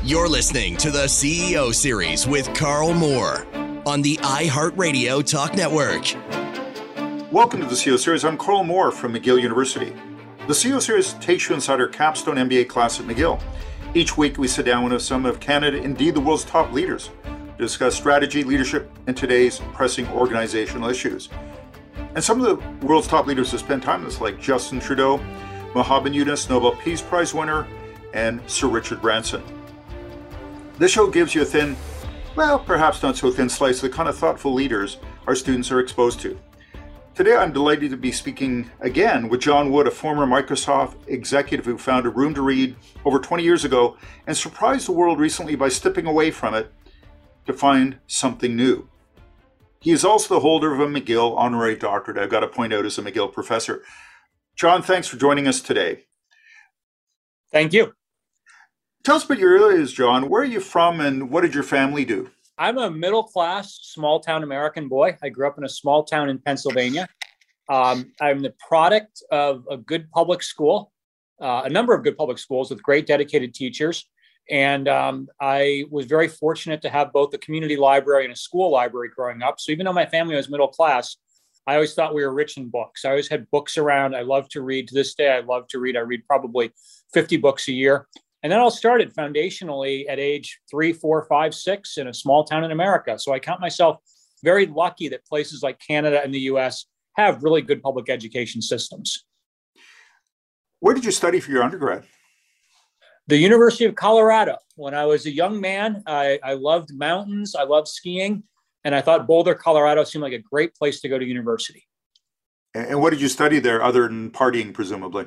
You're listening to the CEO Series with Carl Moore on the iHeartRadio Talk Network. Welcome to the CEO Series. I'm Carl Moore from McGill University. The CEO Series takes you inside our capstone MBA class at McGill. Each week we sit down with some of Canada, indeed the world's top leaders, to discuss strategy, leadership, and today's pressing organizational issues. And some of the world's top leaders have spent time with us, like Justin Trudeau, Mohamed Yunus, Nobel Peace Prize winner, and Sir Richard Branson. This show gives you a thin, well, perhaps not so thin slice of the kind of thoughtful leaders our students are exposed to. Today, I'm delighted to be speaking again with John Wood, a former Microsoft executive who founded Room to Read over 20 years ago and surprised the world recently by stepping away from it to find something new. He is also the holder of a McGill honorary doctorate, I've got to point out, as a McGill professor. John, thanks for joining us today. Thank you. Tell us about your early years, John. Where are you from and what did your family do? I'm a middle-class, small-town American boy. I grew up in a small town in Pennsylvania. I'm the product of a good public school, a number of good public schools with great dedicated teachers. And I was very fortunate to have both a community library and a school library growing up. So even though my family was middle class, I always thought we were rich in books. I always had books around. I love to read. To this day, I love to read. I read probably 50 books a year. And that all started foundationally at age 3, 4, 5, 6 in a small town in America. So I count myself very lucky that places like Canada and the US have really good public education systems. Where did you study for your undergrad? The University of Colorado. When I was a young man, I loved mountains. I loved skiing. And I thought Boulder, Colorado seemed like a great place to go to university. And what did you study there other than partying, presumably?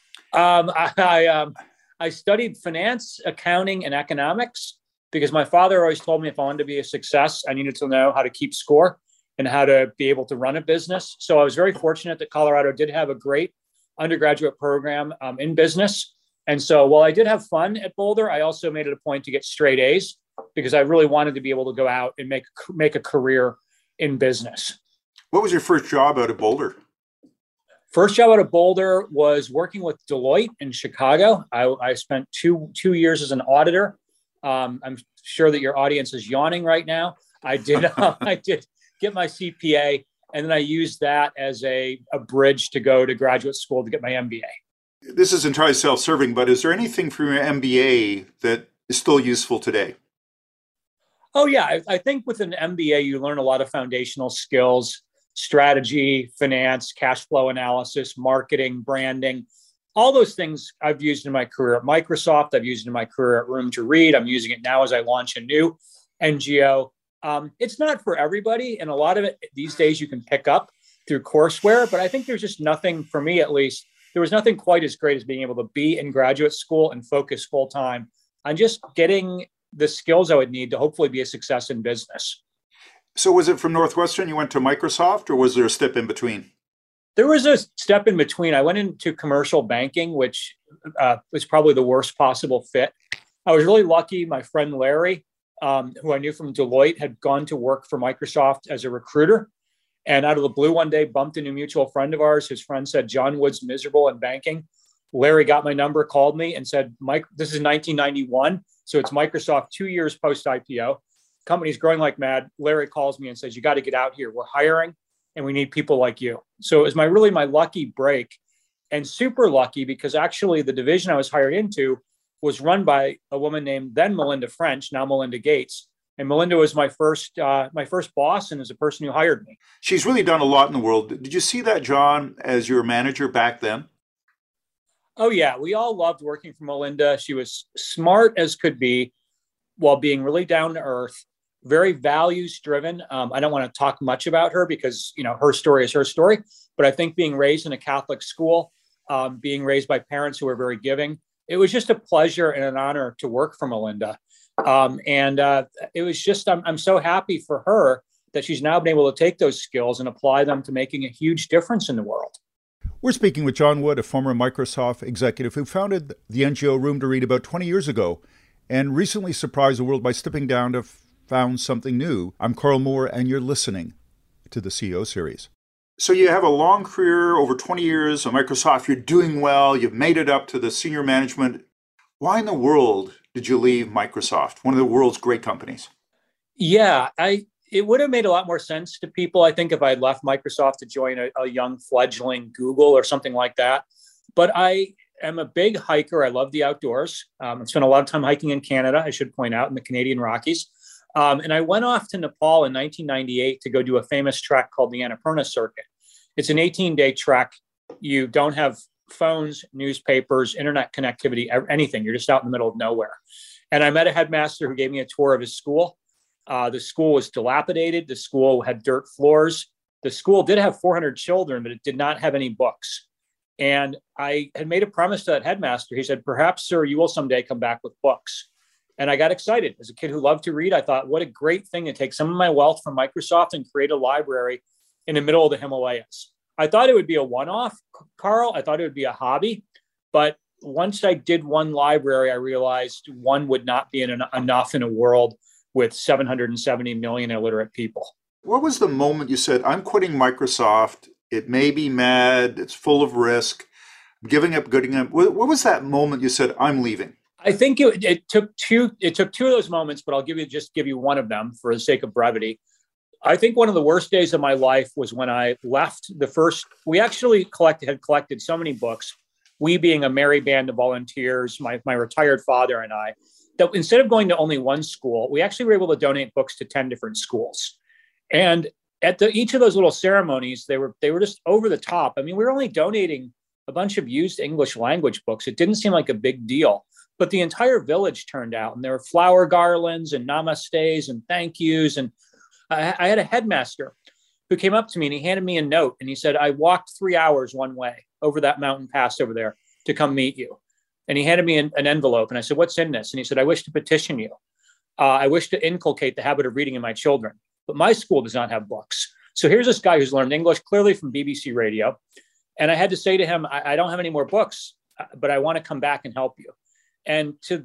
I studied finance, accounting, and economics because my father always told me if I wanted to be a success, I needed to know how to keep score and how to be able to run a business. So I was very fortunate that Colorado did have a great undergraduate program in business. And so while I did have fun at Boulder, I also made it a point to get straight A's because I really wanted to be able to go out and make a career in business. What was your first job out of Boulder? First job out of Boulder was working with Deloitte in Chicago. I spent two years as an auditor. I'm sure that your audience is yawning right now. I did get my CPA, and then I used that as a bridge to go to graduate school to get my MBA. This is entirely self-serving, but is there anything from your MBA that is still useful today? Oh, yeah. I think with an MBA, you learn a lot of foundational skills. Strategy, finance, cash flow analysis, marketing, branding, all those things I've used in my career at Microsoft. I've used it in my career at Room to Read. I'm using it now as I launch a new NGO. It's not for everybody. And a lot of it these days you can pick up through courseware. But I think there's just nothing, for me at least, there was nothing quite as great as being able to be in graduate school and focus full time on just getting the skills I would need to hopefully be a success in business. So was it from Northwestern you went to Microsoft, or was there a step in between? There was a step in between. I went into commercial banking, which was probably the worst possible fit. I was really lucky. My friend Larry, who I knew from Deloitte, had gone to work for Microsoft as a recruiter. And out of the blue one day, bumped into a mutual friend of ours. His friend said, John Wood's miserable in banking. Larry got my number, called me and said, Mike, this is 1991. So it's Microsoft 2 years post-IPO. Company's growing like mad. Larry calls me and says, you got to get out here. We're hiring and we need people like you. So it was my lucky break, and super lucky because actually the division I was hired into was run by a woman named then Melinda French, now Melinda Gates. And Melinda was my first boss and is the person who hired me. She's really done a lot in the world. Did you see that, John, as your manager back then? Oh, yeah. We all loved working for Melinda. She was smart as could be while being really down to earth. Very values driven. I don't want to talk much about her because, her story is her story. But I think being raised in a Catholic school, being raised by parents who were very giving, it was just a pleasure and an honor to work for Melinda. It was just, I'm so happy for her that she's now been able to take those skills and apply them to making a huge difference in the world. We're speaking with John Wood, a former Microsoft executive who founded the NGO Room to Read about 20 years ago and recently surprised the world by stepping down to found something new. I'm Carl Moore, and you're listening to the CEO Series. So you have a long career, over 20 years at Microsoft. You're doing well. You've made it up to the senior management. Why in the world did you leave Microsoft, one of the world's great companies? Yeah, it would have made a lot more sense to people, I think, if I had left Microsoft to join a young fledgling Google or something like that. But I am a big hiker. I love the outdoors. I spent a lot of time hiking in Canada, I should point out, in the Canadian Rockies. And I went off to Nepal in 1998 to go do a famous trek called the Annapurna Circuit. It's an 18-day trek. You don't have phones, newspapers, internet connectivity, anything. You're just out in the middle of nowhere. And I met a headmaster who gave me a tour of his school. The school was dilapidated. The school had dirt floors. The school did have 400 children, but it did not have any books. And I had made a promise to that headmaster. He said, perhaps, sir, you will someday come back with books. And I got excited. As a kid who loved to read, I thought, what a great thing to take some of my wealth from Microsoft and create a library in the middle of the Himalayas. I thought it would be a one-off, Carl. I thought it would be a hobby. But once I did one library, I realized one would not be enough in a world with 770 million illiterate people. What was the moment you said, I'm quitting Microsoft? It may be mad. It's full of risk. Giving up. What was that moment you said, I'm leaving? I think it took two of those moments, but I'll give you one of them for the sake of brevity. I think one of the worst days of my life was when I left we actually had collected so many books, we being a merry band of volunteers, my retired father and I, that instead of going to only one school, we actually were able to donate books to 10 different schools. And at each of those little ceremonies, they were just over the top. I mean, we were only donating a bunch of used English language books. It didn't seem like a big deal, but the entire village turned out, and there were flower garlands and namastes and thank yous. And I had a headmaster who came up to me and he handed me a note and he said, I walked 3 hours one way over that mountain pass over there to come meet you. And he handed me an envelope and I said, what's in this? And he said, I wish to petition you. I wish to inculcate the habit of reading in my children, but my school does not have books. So here's this guy who's learned English clearly from BBC Radio. And I had to say to him, I don't have any more books, but I want to come back and help you. And to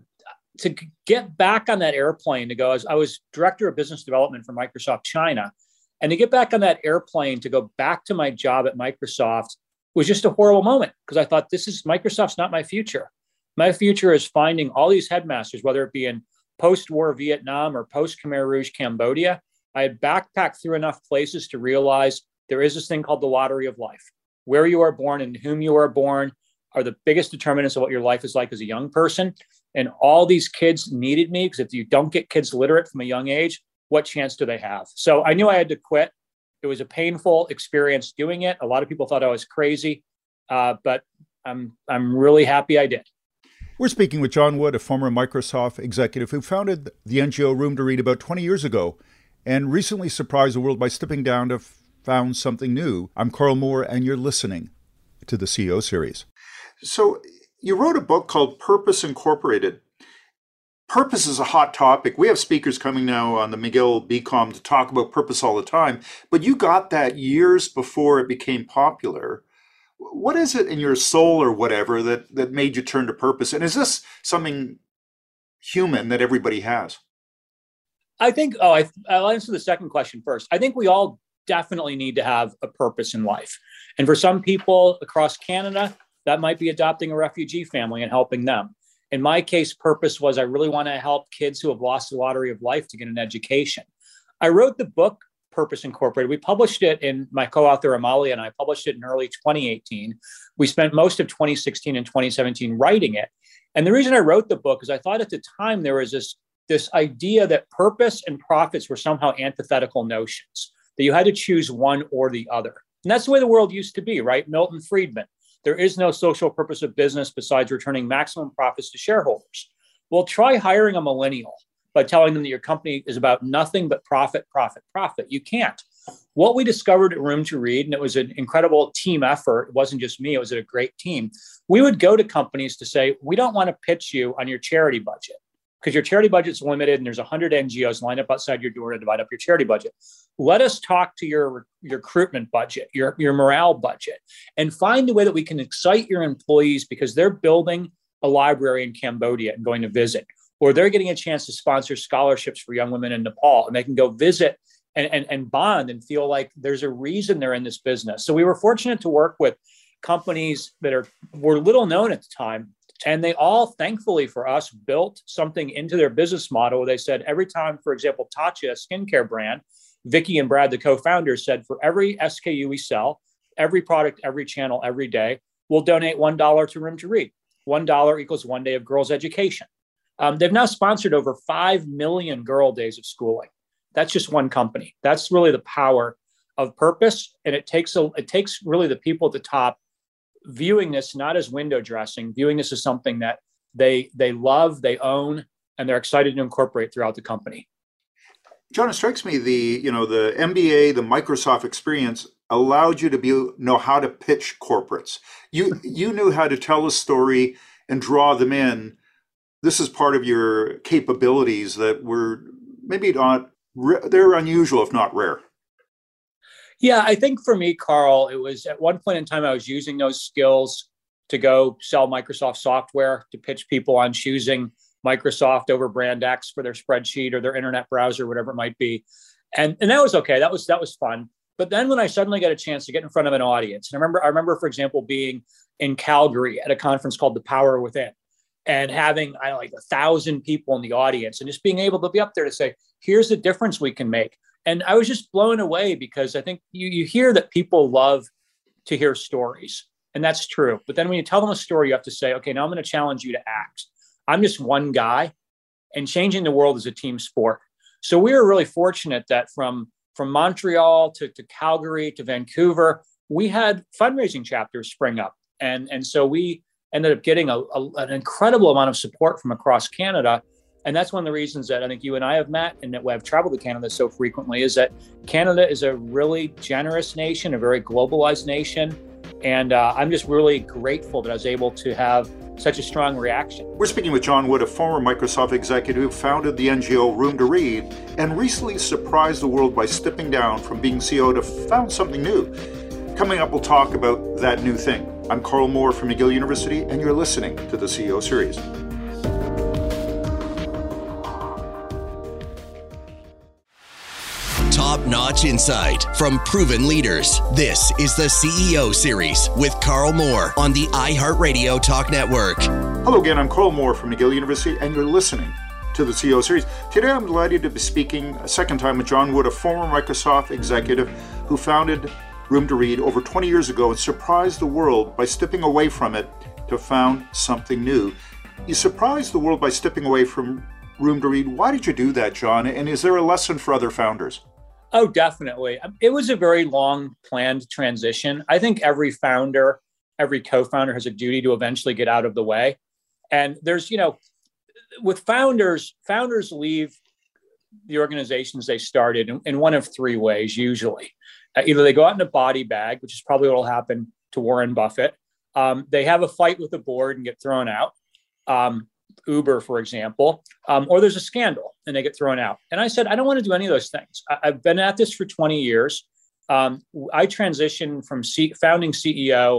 get back on that airplane to go, I was director of business development for Microsoft China. And to get back on that airplane to go back to my job at Microsoft was just a horrible moment because I thought Microsoft's not my future. My future is finding all these headmasters, whether it be in post-war Vietnam or post-Khmer Rouge Cambodia. I had backpacked through enough places to realize there is this thing called the lottery of life. Where you are born and whom you are born are the biggest determinants of what your life is like as a young person. And all these kids needed me because if you don't get kids literate from a young age, what chance do they have? So I knew I had to quit. It was a painful experience doing it. A lot of people thought I was crazy, but I'm really happy I did. We're speaking with John Wood, a former Microsoft executive who founded the NGO Room to Read about 20 years ago and recently surprised the world by stepping down to found something new. I'm Carl Moore, and you're listening to the CEO series. So you wrote a book called Purpose Incorporated. Purpose is a hot topic. We have speakers coming now on the McGill BCom to talk about purpose all the time, but you got that years before it became popular. What is it in your soul or whatever that made you turn to purpose? And is this something human that everybody has? I think, I'll answer the second question first. I think we all definitely need to have a purpose in life. And for some people across Canada, that might be adopting a refugee family and helping them. In my case, purpose was I really want to help kids who have lost the lottery of life to get an education. I wrote the book, Purpose Incorporated. We published it in, my co-author Amalia and I published it in early 2018. We spent most of 2016 and 2017 writing it. And the reason I wrote the book is I thought at the time there was this idea that purpose and profits were somehow antithetical notions, that you had to choose one or the other. And that's the way the world used to be, right? Milton Friedman. There is no social purpose of business besides returning maximum profits to shareholders. Well, try hiring a millennial by telling them that your company is about nothing but profit, profit, profit. You can't. What we discovered at Room to Read, and it was an incredible team effort. It wasn't just me. It was a great team. We would go to companies to say, we don't want to pitch you on your charity budget because your charity budget's limited and there's 100 NGOs lined up outside your door to divide up your charity budget. Let us talk to your recruitment budget, your morale budget, and find a way that we can excite your employees because they're building a library in Cambodia and going to visit, or they're getting a chance to sponsor scholarships for young women in Nepal, and they can go visit and bond and feel like there's a reason they're in this business. So we were fortunate to work with companies that were little known at the time, And they all, thankfully for us, built something into their business model where they said every time, for example, Tatcha, a skincare brand, Vicky and Brad, the co-founders, said for every SKU we sell, every product, every channel, every day, we'll donate $1 to Room to Read. $1 equals 1 day of girls' education. They've now sponsored over 5 million girl days of schooling. That's just one company. That's really the power of purpose. And it takes really the people at the top viewing this not as window dressing, viewing this as something that they love, they own, and they're excited to incorporate throughout the company. John, it strikes me the MBA, the Microsoft experience allowed you to know how to pitch corporates. You knew how to tell a story and draw them in. This is part of your capabilities that were maybe not, they're unusual, if not rare. Yeah, I think for me, Carl, it was at one point in time, I was using those skills to go sell Microsoft software, to pitch people on choosing Microsoft over Brand X for their spreadsheet or their internet browser, whatever it might be. And that was okay. That was fun. But then when I suddenly got a chance to get in front of an audience, and I remember, for example, being in Calgary at a conference called The Power Within and having 1,000 people in the audience and just being able to be up there to say, here's the difference we can make. And I was just blown away because I think you hear that people love to hear stories, and that's true. But then when you tell them a story, you have to say, okay, now I'm going to challenge you to act. I'm just one guy, and changing the world is a team sport. So we were really fortunate that from Montreal to Calgary to Vancouver, we had fundraising chapters spring up. And so we ended up getting an incredible amount of support from across Canada. And that's one of the reasons that I think you and I have met and that we have traveled to Canada so frequently is that Canada is a really generous nation, a very globalized nation. And I'm just really grateful that I was able to have such a strong reaction. We're speaking with John Wood, a former Microsoft executive who founded the NGO Room to Read and recently surprised the world by stepping down from being CEO to found something new. Coming up, we'll talk about that new thing. I'm Carl Moore from McGill University, and you're listening to the CEO Series. Top-notch insight from proven leaders. This is the CEO Series with Carl Moore on the iHeartRadio Talk Network. Hello again, I'm Carl Moore from McGill University, and you're listening to the CEO Series. Today I'm delighted to be speaking a second time with John Wood, a former Microsoft executive who founded Room to Read over 20 years ago and surprised the world by stepping away from it to found something new. You surprised the world by stepping away from Room to Read. Why did you do that, John? And is there a lesson for other founders? Oh, definitely. It was a very long planned transition. I think every founder, every co-founder has a duty to eventually get out of the way. And there's, with founders leave the organizations they started in one of three ways, usually. Either they go out in a body bag, which is probably what will happen to Warren Buffett. They have a fight with the board and get thrown out. Uber, for example, or there's a scandal and they get thrown out. And I said, I don't want to do any of those things. I've been at this for 20 years. I transitioned from founding CEO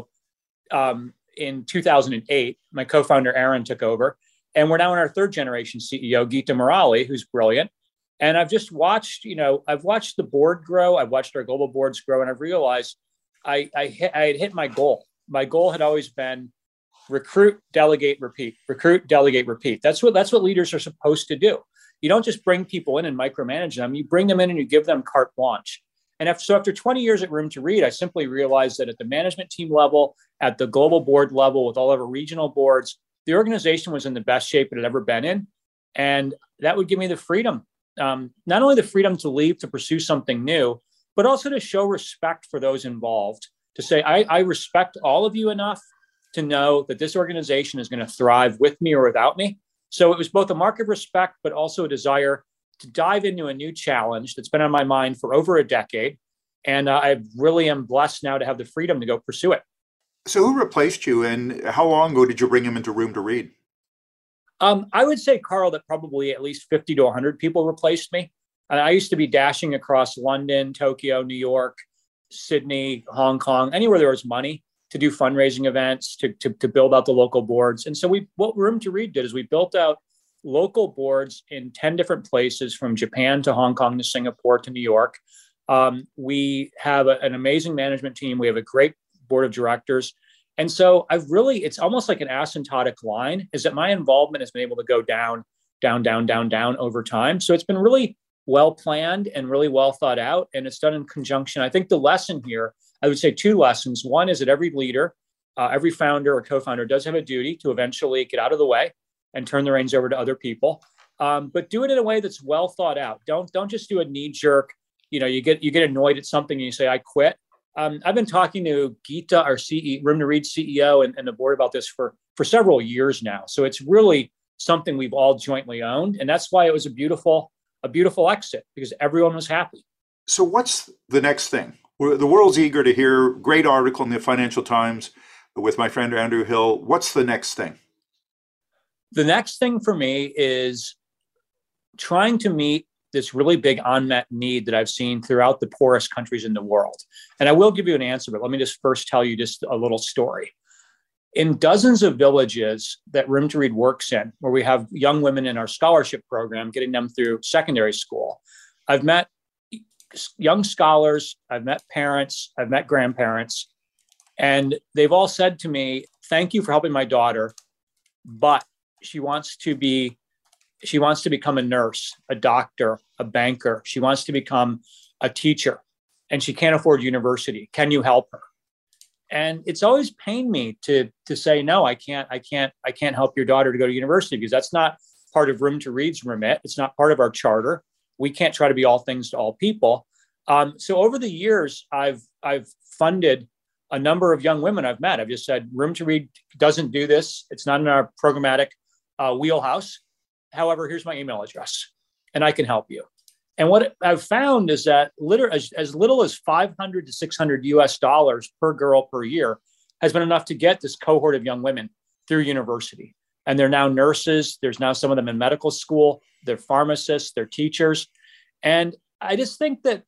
in 2008. My co-founder, Aaron, took over. And we're now in our third generation CEO, Geeta Murali, who's brilliant. And I've just watched, I've watched the board grow. I've watched our global boards grow. And I've realized I had hit my goal. My goal had always been recruit, delegate, repeat. Recruit, delegate, repeat. That's what leaders are supposed to do. You don't just bring people in and micromanage them. You bring them in and you give them carte blanche. And after 20 years at Room to Read, I simply realized that at the management team level, at the global board level, with all of our regional boards, the organization was in the best shape it had ever been in. And that would give me the freedom, not only the freedom to leave to pursue something new, but also to show respect for those involved, to say, I respect all of you enough to know that this organization is going to thrive with me or without me. So it was both a mark of respect, but also a desire to dive into a new challenge that's been on my mind for over a decade. And I really am blessed now to have the freedom to go pursue it. So who replaced you and how long ago did you bring him into Room to Read? I would say, Carl, that probably at least 50 to 100 people replaced me. I used to be dashing across London, Tokyo, New York, Sydney, Hong Kong, anywhere there was money to do fundraising events, to build out the local boards. And so what Room to Read did is we built out local boards in 10 different places, from Japan to Hong Kong to Singapore to New York. We have an amazing management team. We have a great board of directors. And so it's almost like an asymptotic line, is that my involvement has been able to go down, down, down, down, down over time. So it's been really well planned and really well thought out. And it's done in conjunction. I think the lesson here, I would say two lessons. One is that every leader, every founder or co-founder does have a duty to eventually get out of the way and turn the reins over to other people. But do it in a way that's well thought out. Don't just do a knee jerk. You get annoyed at something and you say, I quit. I've been talking to Geeta, our Room to Read CEO, and the board about this for several years now. So it's really something we've all jointly owned. And that's why it was a beautiful exit, because everyone was happy. So what's the next thing? The world's eager to hear. Great article in the Financial Times with my friend Andrew Hill. What's the next thing? The next thing for me is trying to meet this really big unmet need that I've seen throughout the poorest countries in the world. And I will give you an answer, but let me just first tell you just a little story. In dozens of villages that Room to Read works in, where we have young women in our scholarship program, getting them through secondary school, I've met young scholars, I've met parents, I've met grandparents, and they've all said to me, thank you for helping my daughter, but she wants to become a nurse, a doctor, a banker. She wants to become a teacher, and she can't afford university. Can you help her? And it's always pained me to say, no, I can't help your daughter to go to university, because that's not part of Room to Read's remit. It's not part of our charter. We can't try to be all things to all people. So over the years, I've funded a number of young women I've met. I've just said, Room to Read doesn't do this. It's not in our programmatic wheelhouse. However, here's my email address, and I can help you. And what I've found is that as little as $500 to $600 US per girl per year has been enough to get this cohort of young women through university. And they're now nurses. There's now some of them in medical school. They're pharmacists. They're teachers. And I just think that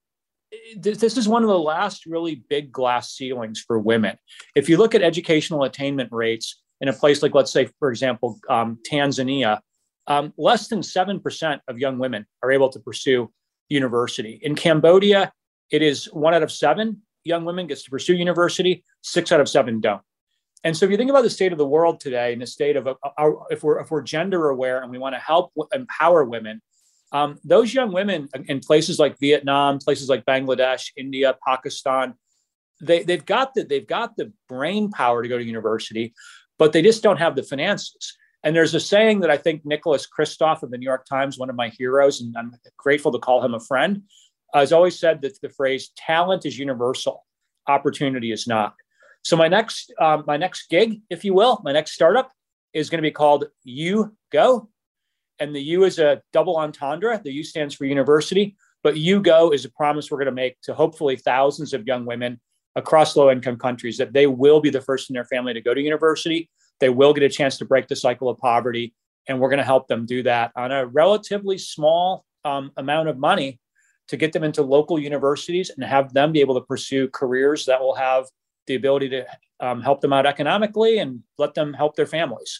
this is one of the last really big glass ceilings for women. If you look at educational attainment rates in a place like, let's say, for example, Tanzania, less than 7% of young women are able to pursue university. In Cambodia, it is 1 out of 7 young women gets to pursue university, 6 out of 7 don't. And so if you think about the state of the world today, and the state of if we're gender aware and we want to help empower women, those young women in places like Vietnam, places like Bangladesh, India, Pakistan, they've got the brain power to go to university, but they just don't have the finances. And there's a saying that I think Nicholas Kristof of the New York Times, one of my heroes, and I'm grateful to call him a friend, has always said that the phrase "talent is universal, opportunity is not." So my next gig, if you will, my next startup is going to be called You Go. And the U is a double entendre. The U stands for university, but You Go is a promise we're going to make to hopefully thousands of young women across low-income countries that they will be the first in their family to go to university. They will get a chance to break the cycle of poverty, and we're going to help them do that on a relatively small amount of money to get them into local universities and have them be able to pursue careers that will have the ability to help them out economically and let them help their families.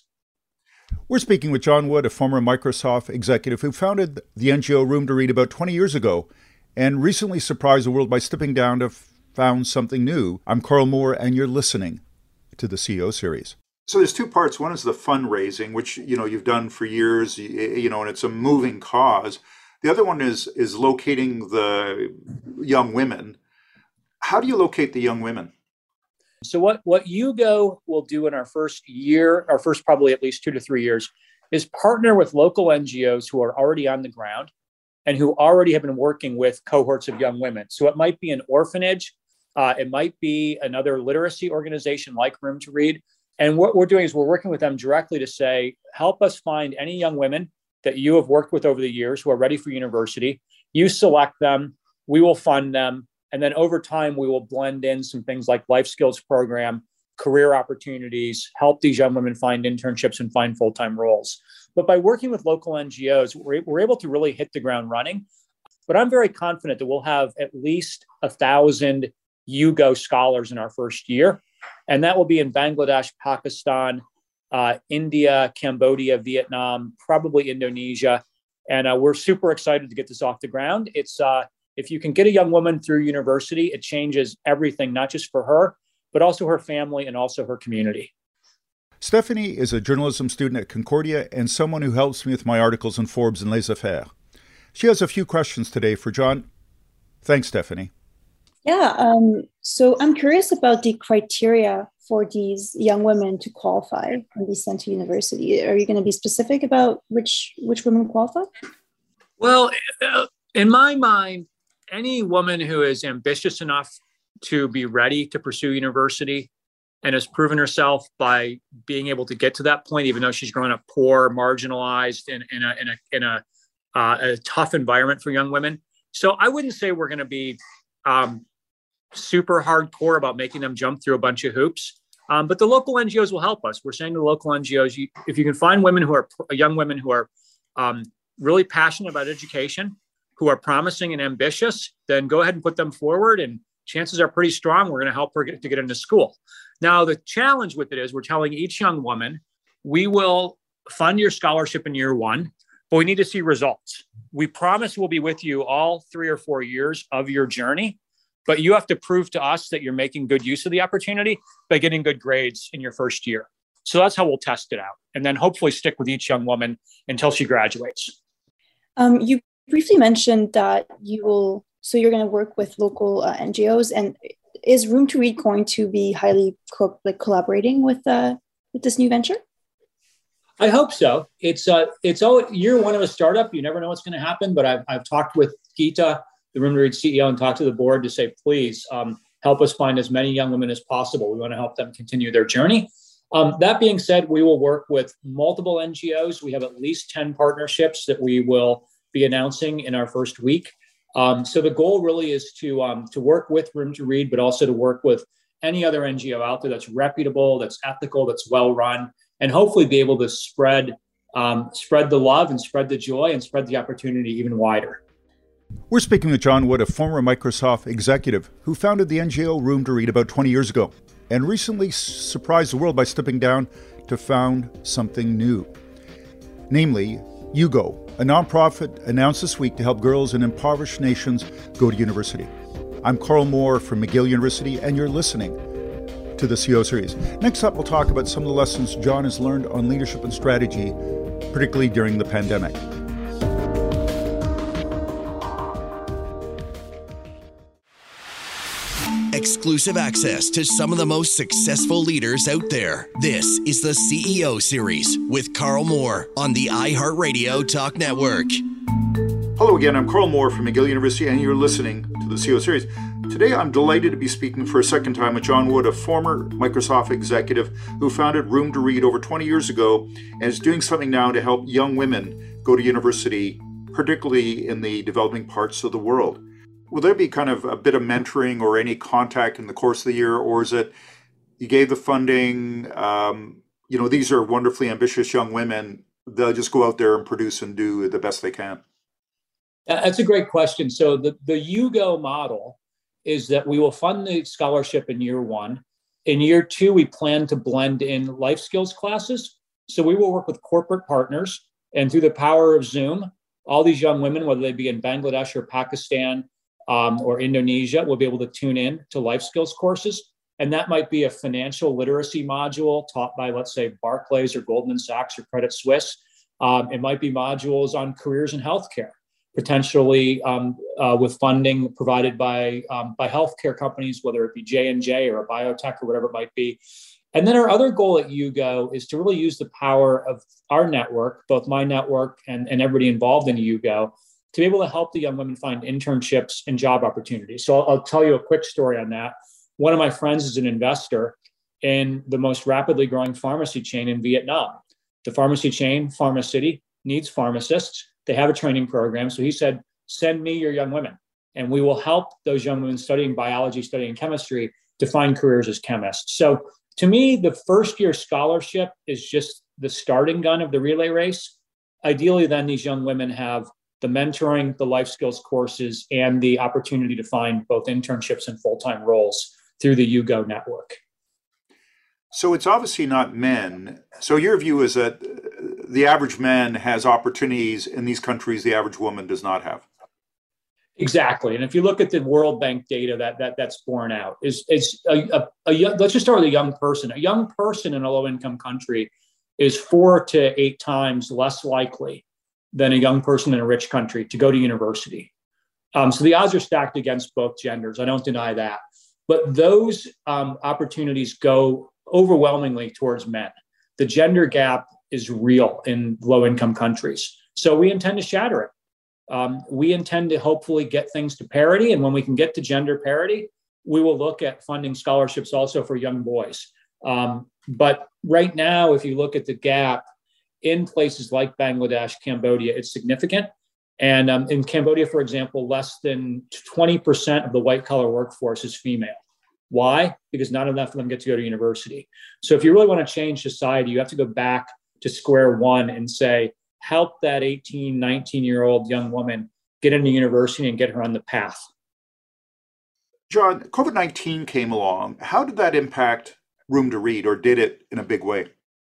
We're speaking with John Wood, a former Microsoft executive who founded the NGO Room to Read about 20 years ago and recently surprised the world by stepping down to found something new. I'm Carl Moore, and you're listening to the CEO series. So there's two parts. One is the fundraising, which, you've done for years, and it's a moving cause. The other one is locating the young women. How do you locate the young women? So what You Go will do in our first year, our first probably at least 2 to 3 years, is partner with local NGOs who are already on the ground and who already have been working with cohorts of young women. So it might be an orphanage. It might be another literacy organization like Room to Read. And what we're doing is we're working with them directly to say, help us find any young women that you have worked with over the years who are ready for university. You select them, we will fund them. And then over time, we will blend in some things like life skills program, career opportunities, help these young women find internships and find full-time roles. But by working with local NGOs, we're able to really hit the ground running. But I'm very confident that we'll have at least 1,000 You Go scholars in our first year. And that will be in Bangladesh, Pakistan, India, Cambodia, Vietnam, probably Indonesia. And we're super excited to get this off the ground. It's if you can get a young woman through university, it changes everything, not just for her, but also her family and also her community. Stephanie is a journalism student at Concordia and someone who helps me with my articles in Forbes and Les Affaires. She has a few questions today for John. Thanks, Stephanie. Yeah, so I'm curious about the criteria for these young women to qualify and be sent to university. Are you going to be specific about which women qualify? Well, in my mind, any woman who is ambitious enough to be ready to pursue university and has proven herself by being able to get to that point, even though she's grown up poor, marginalized, in a tough environment for young women. So I wouldn't say we're going to be super hardcore about making them jump through a bunch of hoops. But the local NGOs will help us. We're saying to the local NGOs, if you can find young women who are really passionate about education, who are promising and ambitious, then go ahead and put them forward. And chances are pretty strong we're going to help her to get into school. Now, the challenge with it is we're telling each young woman, we will fund your scholarship in year one, but we need to see results. We promise we'll be with you all 3 or 4 years of your journey, but you have to prove to us that you're making good use of the opportunity by getting good grades in your first year. So that's how we'll test it out. And then hopefully stick with each young woman until she graduates. You briefly mentioned that you're going to work with local NGOs, and is Room to Read going to be highly collaborating with this new venture? I hope so. It's all year one of a startup. You never know what's going to happen, but I've talked with Geeta, the Room to Read CEO, and talked to the board to say, please help us find as many young women as possible. We want to help them continue their journey. That being said, we will work with multiple NGOs. We have at least 10 partnerships that we will be announcing in our first week. So the goal really is to work with Room to Read, but also to work with any other NGO out there that's reputable, that's ethical, that's well run, and hopefully be able to spread the love and spread the joy and spread the opportunity even wider. We're speaking with John Wood, a former Microsoft executive who founded the NGO Room to Read about 20 years ago and recently surprised the world by stepping down to found something new, namely YouGo, a nonprofit announced this week to help girls in impoverished nations go to university. I'm Carl Moore from McGill University, and you're listening to the CEO series. Next up, we'll talk about some of the lessons John has learned on leadership and strategy, particularly during the pandemic. Exclusive access to some of the most successful leaders out there. This is the CEO series with Carl Moore on the iHeartRadio Talk Network. Hello again, I'm Carl Moore from McGill University, and you're listening to the CEO series. Today, I'm delighted to be speaking for a second time with John Wood, a former Microsoft executive who founded Room to Read over 20 years ago and is doing something now to help young women go to university, particularly in the developing parts of the world. Will there be kind of a bit of mentoring or any contact in the course of the year, or is it you gave the funding, these are wonderfully ambitious young women, they'll just go out there and produce and do the best they can? That's a great question. So the YouGo model is that we will fund the scholarship in year one. In year two, we plan to blend in life skills classes. So we will work with corporate partners, and through the power of Zoom, all these young women, whether they be in Bangladesh or Pakistan, or Indonesia, will be able to tune in to life skills courses. And that might be a financial literacy module taught by, let's say, Barclays or Goldman Sachs or Credit Suisse. It might be modules on careers in healthcare, potentially with funding provided by healthcare companies, whether it be J&J or a biotech or whatever it might be. And then our other goal at YouGo is to really use the power of our network, both my network and everybody involved in YouGo, to be able to help the young women find internships and job opportunities. So I'll tell you a quick story on that. One of my friends is an investor in the most rapidly growing pharmacy chain in Vietnam. The pharmacy chain, Pharmacity, needs pharmacists. They have a training program. So he said, send me your young women, and we will help those young women studying biology, studying chemistry to find careers as chemists. So to me, the first year scholarship is just the starting gun of the relay race. Ideally, then these young women have the mentoring, the life skills courses, and the opportunity to find both internships and full-time roles through the YouGo network. So it's obviously not men. So your view is that the average man has opportunities in these countries the average woman does not have. Exactly. And if you look at the World Bank data that's borne out, is a young, let's just start with a young person. A young person in a low income country is 4 to 8 times less likely than a young person in a rich country to go to university. So the odds are stacked against both genders. I don't deny that. But those opportunities go overwhelmingly towards men. The gender gap is real in low income countries. So we intend to shatter it. We intend to hopefully get things to parity. And when we can get to gender parity, we will look at funding scholarships also for young boys. But right now, if you look at the gap in places like Bangladesh, Cambodia, it's significant. And in Cambodia, for example, less than 20% of the white collar workforce is female. Why? Because not enough of them get to go to university. So if you really want to change society, you have to go back to square one and say, help that 18, 19-year-old young woman get into university and get her on the path. John, COVID-19 came along. How did that impact Room to Read, or did it in a big way?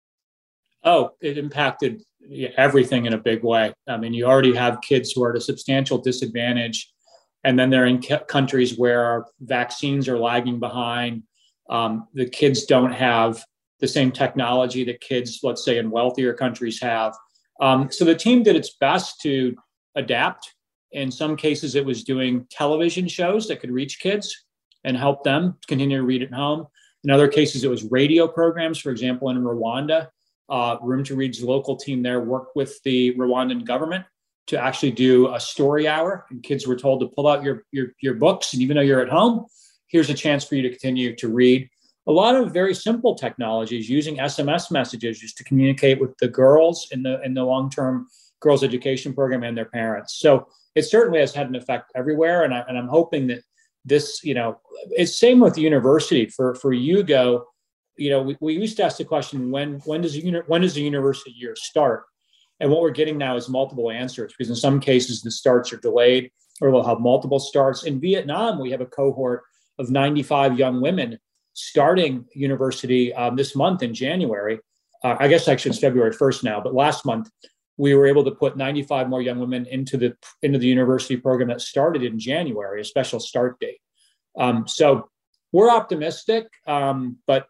Oh, it impacted everything in a big way. I mean, you already have kids who are at a substantial disadvantage, and then they're in countries where vaccines are lagging behind. The kids don't have the same technology that kids, let's say, in wealthier countries have. So the team did its best to adapt. In some cases, it was doing television shows that could reach kids and help them continue to read at home. In other cases, it was radio programs. For example, in Rwanda, Room to Read's local team there worked with the Rwandan government to actually do a story hour. And kids were told to pull out your books. And even though you're at home, here's a chance for you to continue to read. A lot of very simple technologies using SMS messages just to communicate with the girls in the long-term girls' education program and their parents. So it certainly has had an effect everywhere. And I'm hoping that this, it's same with the university. For UGO, we used to ask the question, when does the university year start? And what we're getting now is multiple answers, because in some cases the starts are delayed or they'll have multiple starts. In Vietnam, we have a cohort of 95 young women starting university this month in January. I guess actually it's February 1st now, but last month we were able to put 95 more young women into the university program that started in January, a special start date. So we're optimistic, but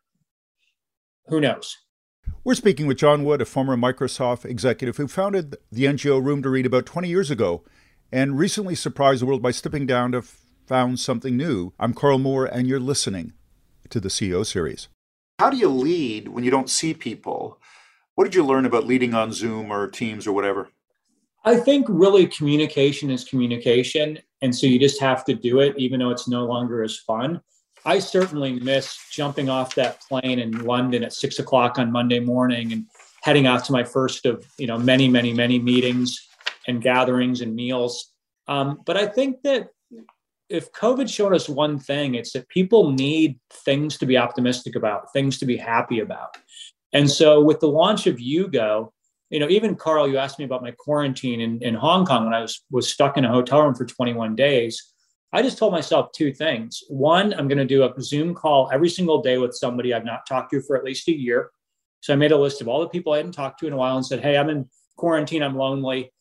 who knows? We're speaking with John Wood, a former Microsoft executive who founded the NGO Room to Read about 20 years ago and recently surprised the world by stepping down to found something new. I'm Carl Moore, and you're listening to the CEO series. How do you lead when you don't see people? What did you learn about leading on Zoom or Teams or whatever? I think really communication is communication. And so you just have to do it, even though it's no longer as fun. I certainly miss jumping off that plane in London at 6 o'clock on Monday morning and heading out to my first of many, many, many meetings and gatherings and meals. But I think that if COVID showed us one thing, it's that people need things to be optimistic about, things to be happy about. And so with the launch of UGO, even Carl, you asked me about my quarantine in Hong Kong when I was stuck in a hotel room for 21 days. I just told myself 2 things. One, I'm going to do a Zoom call every single day with somebody I've not talked to for at least a year. So I made a list of all the people I hadn't talked to in a while and said, hey, I'm in quarantine, I'm lonely.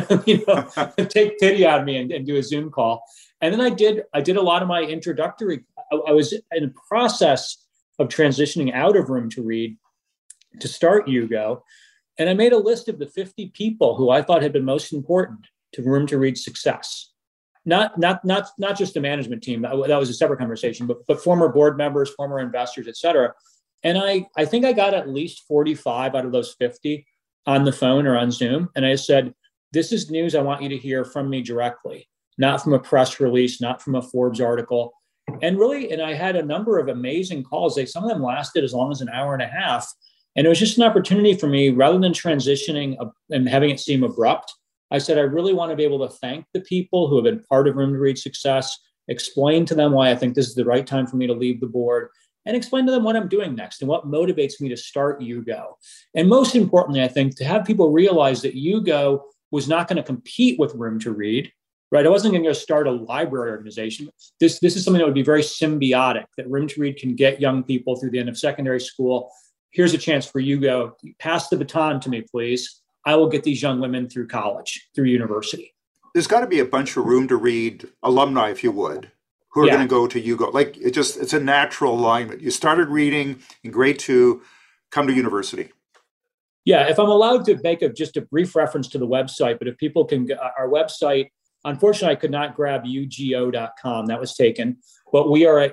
Take pity on me and do a Zoom call. And then I did a lot of my introductory. I was in the process of transitioning out of Room to Read to start UGO. And I made a list of the 50 people who I thought had been most important to Room to Read's success. Not just the management team. That was a separate conversation, but former board members, former investors, et cetera. And I think I got at least 45 out of those 50 on the phone or on Zoom. And I said, this is news I want you to hear from me directly, not from a press release, not from a Forbes article. And I had a number of amazing calls. Some of them lasted as long as an hour and a half. And it was just an opportunity for me, rather than transitioning and having it seem abrupt, I said, I really want to be able to thank the people who have been part of Room to Read success, explain to them why I think this is the right time for me to leave the board, and explain to them what I'm doing next and what motivates me to start UGO. And most importantly, I think to have people realize that UGO was not going to compete with Room to Read, right? I wasn't going to go start a library organization. This is something that would be very symbiotic, that Room to Read can get young people through the end of secondary school. Here's a chance for UGO. Pass the baton to me, please. I will get these young women through college, through university. There's got to be a bunch of room to read alumni, if you would, who are going to go to UGO. Like it's a natural alignment. You started reading in grade 2, come to university. Yeah, if I'm allowed to make just a brief reference to the website, but if people can, our website, unfortunately, I could not grab ugo.com. That was taken, but we are at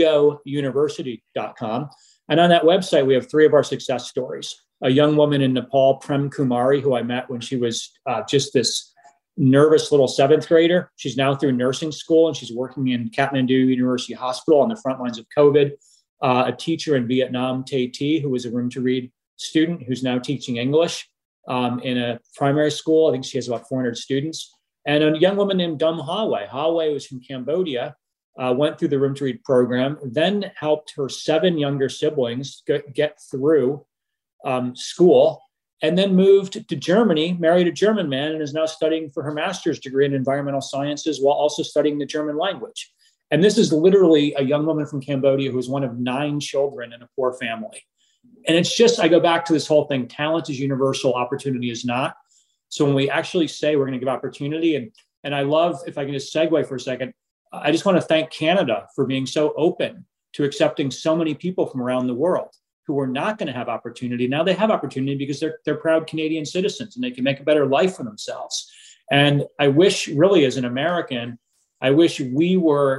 ugouniversity.com. And on that website, we have 3 of our success stories. A young woman in Nepal, Prem Kumari, who I met when she was just this nervous little 7th grader. She's now through nursing school and she's working in Kathmandu University Hospital on the front lines of COVID. A teacher in Vietnam, Tay T, who was a room to read student who's now teaching English in a primary school. I think she has about 400 students. And a young woman named Dum Haway. Haway was from Cambodia, went through the room to read program, then helped her 7 younger siblings get through school, and then moved to Germany, married a German man, and is now studying for her master's degree in environmental sciences while also studying the German language. And this is literally a young woman from Cambodia who is one of 9 children in a poor family. And it's just, I go back to this whole thing, talent is universal, opportunity is not. So when we actually say we're going to give opportunity, and I love, if I can just segue for a second, I just want to thank Canada for being so open to accepting so many people from around the world who were not going to have opportunity. Now they have opportunity because they're proud Canadian citizens and they can make a better life for themselves. And I wish, really, as an American, I wish we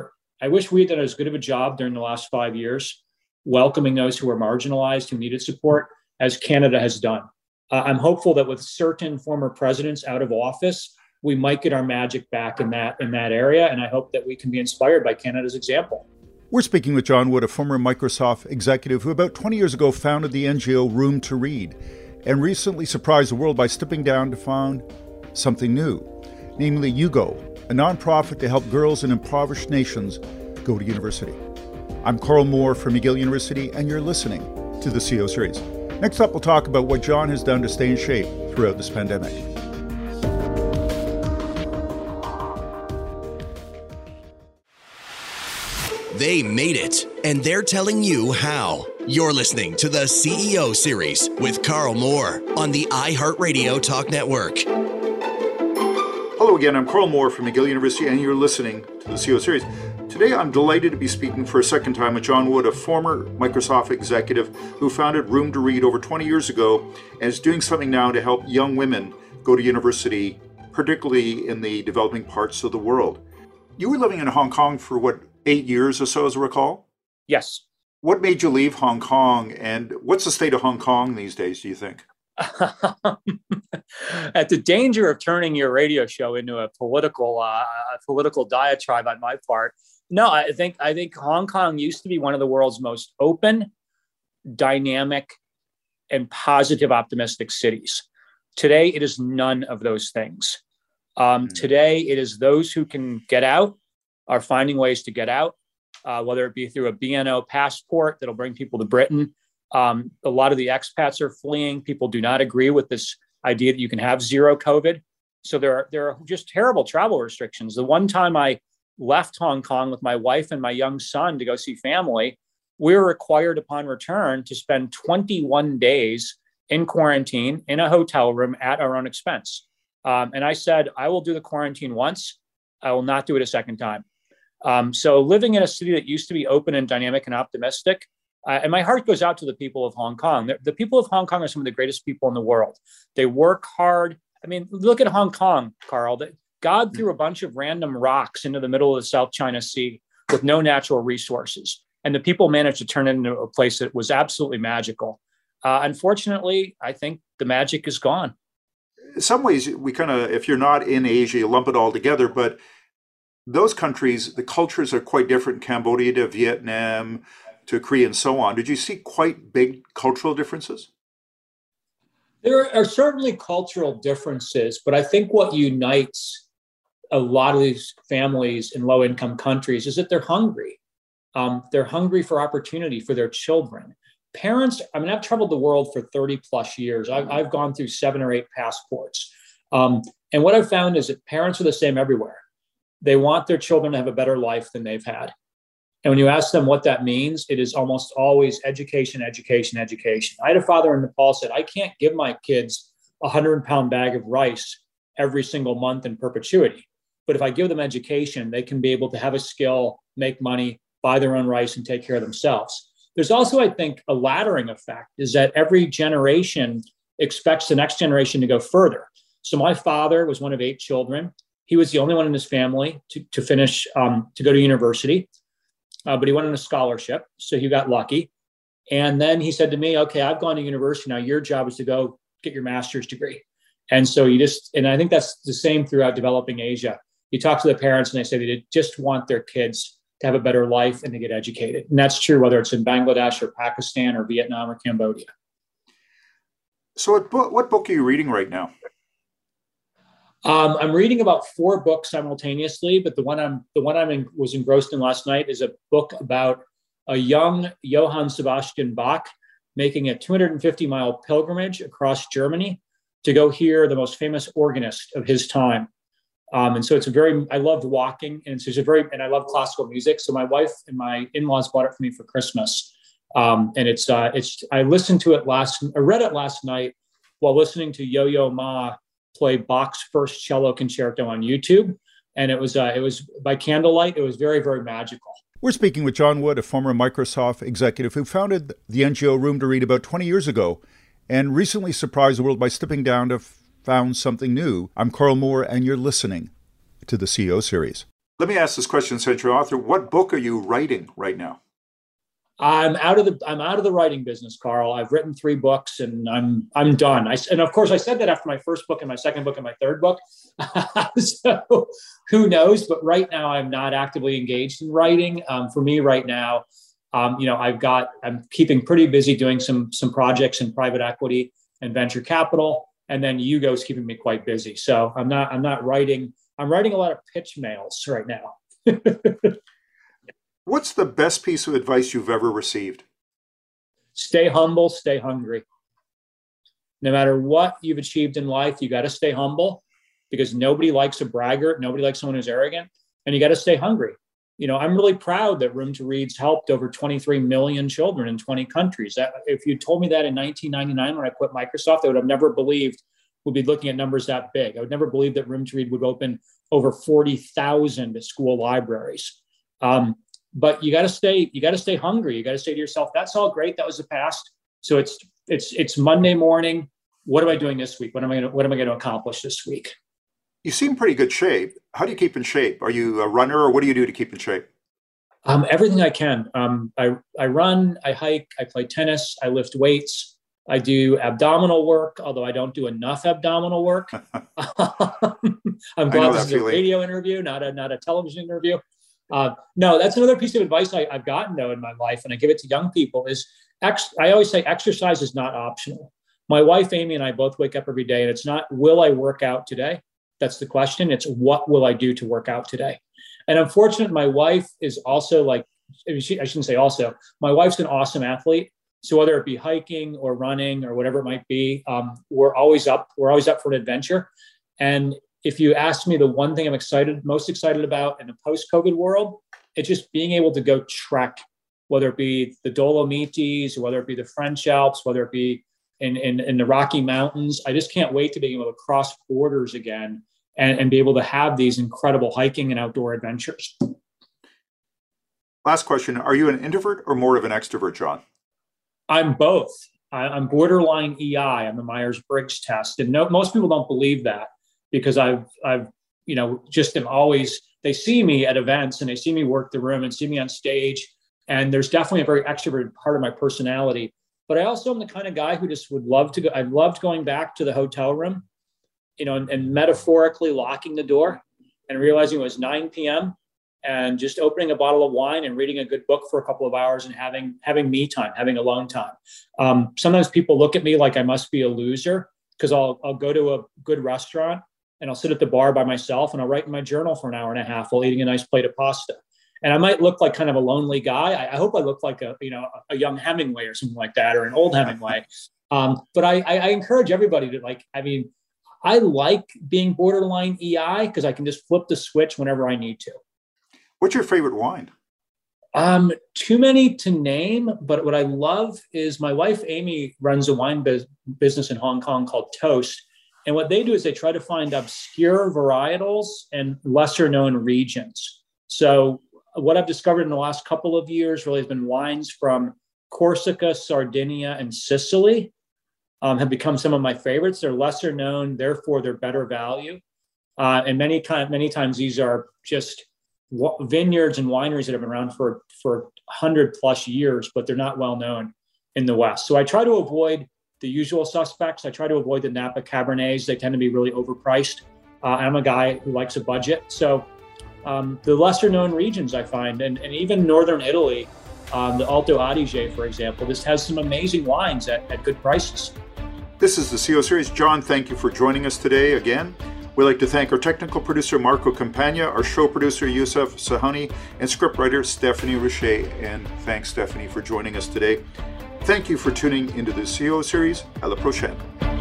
had done as good of a job during the last 5 years welcoming those who were marginalized, who needed support, as Canada has done. I'm hopeful that with certain former presidents out of office, we might get our magic back in that area. And I hope that we can be inspired by Canada's example. We're speaking with John Wood, a former Microsoft executive who about 20 years ago founded the NGO Room to Read and recently surprised the world by stepping down to found something new, namely UGO, a nonprofit to help girls in impoverished nations go to university. I'm Carl Moore from McGill University, and you're listening to the CEO Series. Next up, we'll talk about what John has done to stay in shape throughout this pandemic. They made it, and they're telling you how. You're listening to the CEO Series with Carl Moore on the iHeartRadio Talk Network. Hello again, I'm Carl Moore from McGill University, and you're listening to the CEO Series. Today, I'm delighted to be speaking for a second time with John Wood, a former Microsoft executive who founded Room to Read over 20 years ago and is doing something now to help young women go to university, particularly in the developing parts of the world. You were living in Hong Kong for 8 years or so, as I recall? Yes. What made you leave Hong Kong, and what's the state of Hong Kong these days, do you think? At the danger of turning your radio show into a political diatribe on my part, no, I think Hong Kong used to be one of the world's most open, dynamic, and optimistic cities. Today, it is none of those things. Today, it is those who can get out are finding ways to get out, whether it be through a BNO passport that'll bring people to Britain. A lot of the expats are fleeing. People do not agree with this idea that you can have zero COVID. So there are just terrible travel restrictions. The one time I left Hong Kong with my wife and my young son to go see family, we were required upon return to spend 21 days in quarantine in a hotel room at our own expense. And I said, I will do the quarantine once. I will not do it a second time. So living in a city that used to be open and dynamic and optimistic, and my heart goes out to the people of Hong Kong. The people of Hong Kong are some of the greatest people in the world. They work hard. I mean, look at Hong Kong, Carl. God threw a bunch of random rocks into the middle of the South China Sea with no natural resources. And the people managed to turn it into a place that was absolutely magical. Unfortunately, I think the magic is gone. In some ways, we kind of, if you're not in Asia, you lump it all together. But those countries, the cultures are quite different. Cambodia to Vietnam to Korea and so on. Did you see quite big cultural differences? There are certainly cultural differences, but I think what unites a lot of these families in low-income countries is that they're hungry. They're hungry for opportunity for their children. Parents, I've traveled the world for 30 plus years. I've gone through 7 or 8 passports. And what I've found is that parents are the same everywhere. They want their children to have a better life than they've had. And when you ask them what that means, it is almost always education, education, education. I had a father in Nepal said, I can't give my kids a 100-pound bag of rice every single month in perpetuity. But if I give them education, they can be able to have a skill, make money, buy their own rice, and take care of themselves. There's also, I think, a laddering effect, is that every generation expects the next generation to go further. So my father was one of 8 children. He was the only one in his family to finish, to go to university, but he went on a scholarship. So he got lucky. And then he said to me, okay, I've gone to university. Now your job is to go get your master's degree. And so and I think that's the same throughout developing Asia. You talk to the parents and they say they just want their kids to have a better life and to get educated. And that's true whether it's in Bangladesh or Pakistan or Vietnam or Cambodia. So what book are you reading right now? I'm reading about 4 books simultaneously, but the one I was engrossed in last night is a book about a young Johann Sebastian Bach making a 250-mile pilgrimage across Germany to go hear the most famous organist of his time. And so I loved walking, and and I love classical music. So my wife and my in-laws bought it for me for Christmas. And I listened to it I read it last night while listening to Yo-Yo Ma play Bach's first cello concerto on YouTube. And it was by candlelight. It was very, very magical. We're speaking with John Wood, a former Microsoft executive who founded the NGO Room to Read about 20 years ago and recently surprised the world by stepping down to found something new. I'm Carl Moore, and you're listening to the CEO Series. Let me ask this question, Century Author. What book are you writing right now? I'm out of the writing business, Carl. I've written 3 books and I'm done. And of course I said that after my first book and my second book and my third book. So who knows? But right now I'm not actively engaged in writing. For me right now, I'm keeping pretty busy doing some projects in private equity and venture capital. And then Yugo's keeping me quite busy. So I'm not writing. I'm writing a lot of pitch mails right now. What's the best piece of advice you've ever received? Stay humble, stay hungry. No matter what you've achieved in life, you got to stay humble because nobody likes a braggart. Nobody likes someone who's arrogant, and you got to stay hungry. I'm really proud that Room to Read's helped over 23 million children in 20 countries. If you told me that in 1999 when I quit Microsoft, I would have never believed we'd be looking at numbers that big. I would never believe that Room to Read would open over 40,000 school libraries. But you got to stay hungry. You got to say to yourself, that's all great. That was the past. So it's Monday morning. What am I doing this week? What am I going to accomplish this week? You seem in pretty good shape. How do you keep in shape? Are you a runner, or what do you do to keep in shape? Everything I can. I run, I hike, I play tennis, I lift weights, I do abdominal work, although I don't do enough abdominal work. I'm glad this is a radio interview, not a television interview. No, that's another piece of advice I've gotten though in my life, and I give it to young people is I always say exercise is not optional. My wife, Amy, and I both wake up every day, and it's not, will I work out today? That's the question. It's what will I do to work out today? And unfortunately, my wife is also I shouldn't say also, my wife's an awesome athlete. So whether it be hiking or running or whatever it might be, we're always up for an adventure. And if you ask me the one thing I'm most excited about in a post-COVID world, it's just being able to go trek, whether it be the Dolomites, or whether it be the French Alps, whether it be in the Rocky Mountains. I just can't wait to be able to cross borders again and be able to have these incredible hiking and outdoor adventures. Last question. Are you an introvert or more of an extrovert, John? I'm both. I'm borderline EI on the Myers-Briggs test. And most people don't believe that because I've just am always, they see me at events and they see me work the room and see me on stage. And there's definitely a very extroverted part of my personality. But I also am the kind of guy who just would love to go. I loved going back to the hotel room, and metaphorically locking the door and realizing it was 9 p.m. and just opening a bottle of wine and reading a good book for a couple of hours and having me time, having alone time. Sometimes people look at me like I must be a loser because I'll go to a good restaurant and I'll sit at the bar by myself and I'll write in my journal for an hour and a half while eating a nice plate of pasta. And I might look like kind of a lonely guy. I hope I look like a young Hemingway or something like that, or an old Hemingway. But I encourage everybody to I like being borderline EI because I can just flip the switch whenever I need to. What's your favorite wine? Too many to name, but what I love is my wife, Amy, runs a wine business in Hong Kong called Toast. And what they do is they try to find obscure varietals and lesser known regions. So what I've discovered in the last couple of years really has been wines from Corsica, Sardinia, and Sicily have become some of my favorites. They're lesser known, therefore they're better value. And many times these are just vineyards and wineries that have been around for 100 plus years, but they're not well known in the West. So I try to avoid the usual suspects. I try to avoid the Napa Cabernets. They tend to be really overpriced. I'm a guy who likes a budget. So the lesser known regions I find, and even Northern Italy, the Alto Adige, for example, this has some amazing wines at good prices. This is the CO Series. John, thank you for joining us today again. We'd like to thank our technical producer, Marco Campagna, our show producer, Youssef Sahani, and scriptwriter, Stephanie Richer. And thanks, Stephanie, for joining us today. Thank you for tuning into the CO Series. À la prochaine.